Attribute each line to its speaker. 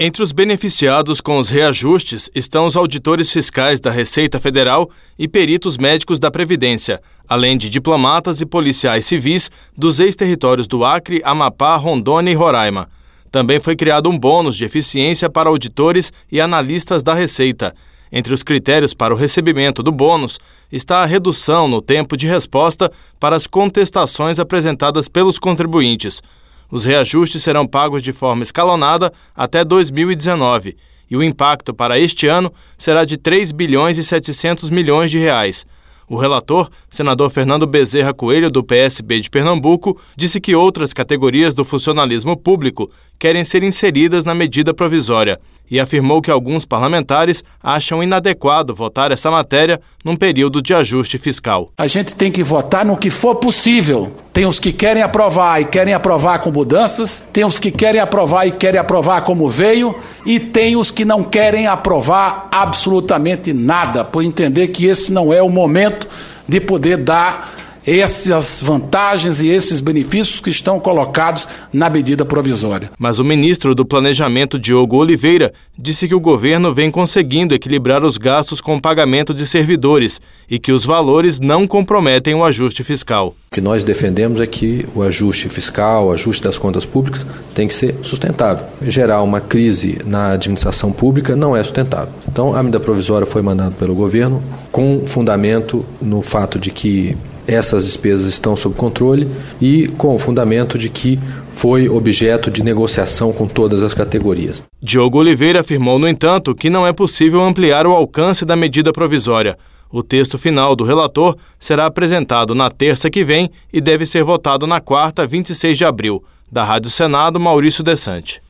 Speaker 1: Entre os beneficiados com os reajustes estão os auditores fiscais da Receita Federal e peritos médicos da Previdência, além de diplomatas e policiais civis dos ex-territórios do Acre, Amapá, Rondônia e Roraima. Também foi criado um bônus de eficiência para auditores e analistas da Receita. Entre os critérios para o recebimento do bônus está a redução no tempo de resposta para as contestações apresentadas pelos contribuintes. Os reajustes serão pagos de forma escalonada até 2019 e o impacto para este ano será de 3 bilhões e 700 milhões de reais. O relator, senador Fernando Bezerra Coelho, do PSB de Pernambuco, disse que outras categorias do funcionalismo público querem ser inseridas na medida provisória e afirmou que alguns parlamentares acham inadequado votar essa matéria num período de ajuste fiscal.
Speaker 2: A gente tem que votar no que for possível. Tem os que querem aprovar e querem aprovar com mudanças, tem os que querem aprovar e querem aprovar como veio, e tem os que não querem aprovar absolutamente nada, por entender que esse não é o momento de poder dar essas vantagens e esses benefícios que estão colocados na medida provisória.
Speaker 1: Mas o ministro do Planejamento, Diogo Oliveira, disse que o governo vem conseguindo equilibrar os gastos com o pagamento de servidores e que os valores não comprometem o ajuste fiscal.
Speaker 3: O que nós defendemos é que o ajuste fiscal, o ajuste das contas públicas tem que ser sustentável. Gerar uma crise na administração pública não é sustentável. Então, a medida provisória foi mandada pelo governo com fundamento no fato de que essas despesas estão sob controle e com o fundamento de que foi objeto de negociação com todas as categorias.
Speaker 1: Diogo Oliveira afirmou, no entanto, que não é possível ampliar o alcance da medida provisória. O texto final do relator será apresentado na terça que vem e deve ser votado na quarta, 26 de abril. Da Rádio Senado, Maurício Desante.